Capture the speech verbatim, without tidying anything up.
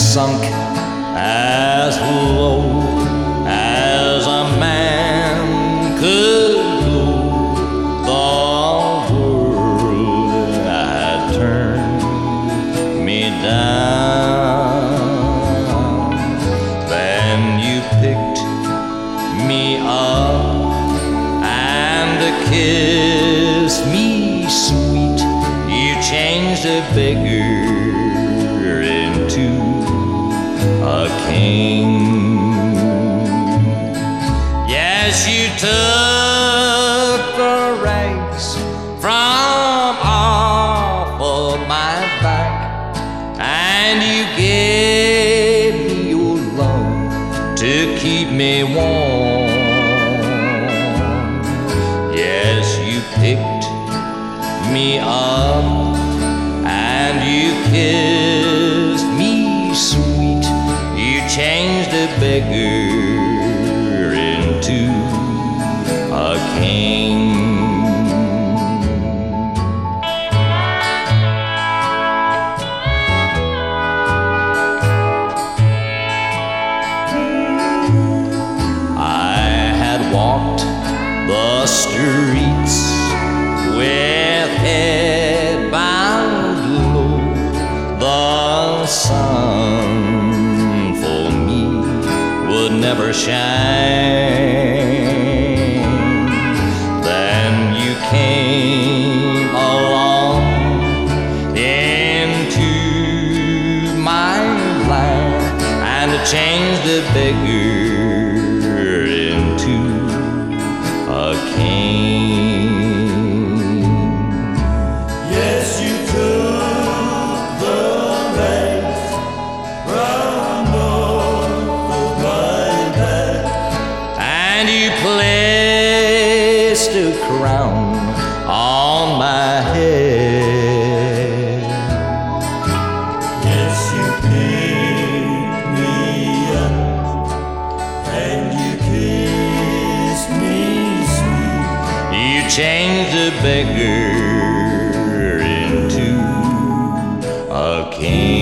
sunk as low as a man could go. The world had turned me down. Then you picked me up and kissed me sweet. You changed a beggar into a king. Yes, you took the rags from off of my back, and you gave me your love to keep me warm. Yes, you picked me up and you kissed me sweet. You changed a beggar into a king. I had walked the streets with head bowed low. The sun for me would never shine. Then you came along into my life and changed the beggar into a king. Yes, you took the reins from off of my back, And you placed a crown on my head. yes, you picked me up and you kissed me sweet. You changed a beggar into a king.